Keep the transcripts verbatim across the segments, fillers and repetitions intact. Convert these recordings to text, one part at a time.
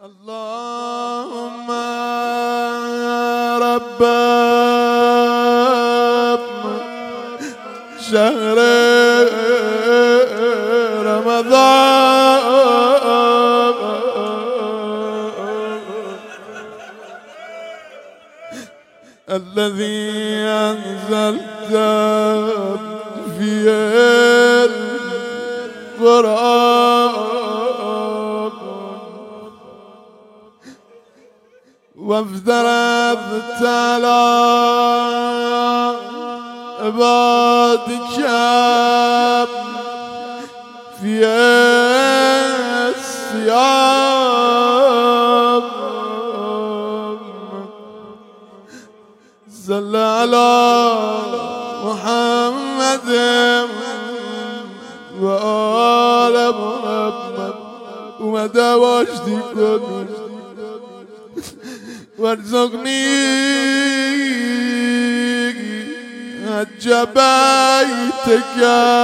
اللهم رب شهر رمضان الذي أنزلت فيه القرآن وافترضت على عبادك في الصيام صل على محمد وآل محمد ومدى وجدي كن وارزقني حج بيتك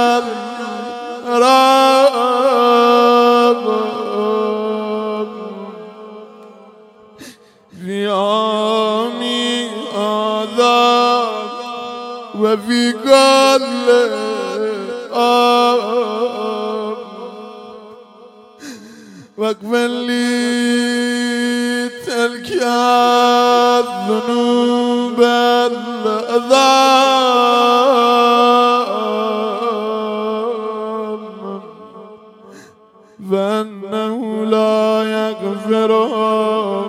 الحرام في عامي هذا وفي كل عام واغفر لي تلك الذنوب العظام فإنه لا يغفرها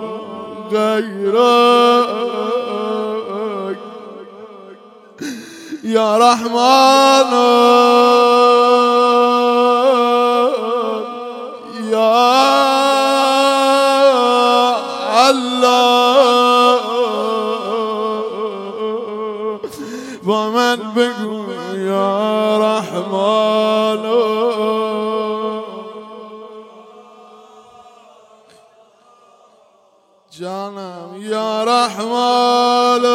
غيرك يا رحمن يا الله ومن بقوا يا رحمن جانم يا رحمن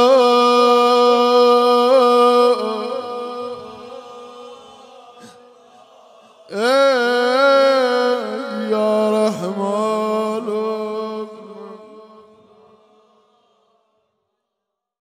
اے